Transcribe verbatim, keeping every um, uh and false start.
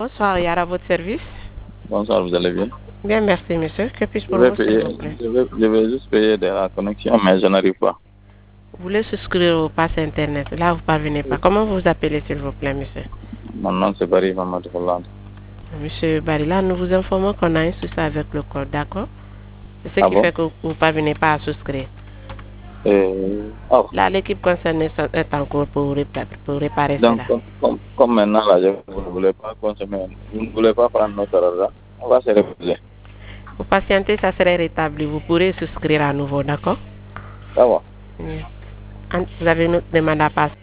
Bonsoir, Yara, à votre service. Bonsoir, vous allez bien? Bien, merci, monsieur. Que puis-je Je pour vais vous, s'il payer, vous plaît? je vais, je vais juste payer de la connexion, mais je n'arrive pas. Vous voulez souscrire au pass Internet. Là, vous ne parvenez pas. Comment vous vous appelez, s'il vous plaît, monsieur? Mon nom, c'est Barry Mamadou Hollande. Monsieur Barilla, nous vous informons qu'on a un souci avec le code, d'accord? C'est ce Ah qui bon? fait que vous ne parvenez pas à souscrire. Et, oh, Là, l'équipe concernée est en cours pour, répa- pour réparer donc, cela. comme, comme, comme maintenant, là, je, vous ne voulez pas consommer, vous ne voulez pas prendre notre argent, on va se reposer. Pour patienter, ça serait rétabli. Vous pourrez souscrire à nouveau, d'accord? Ça va? Oui. Vous avez une autre demande à passer?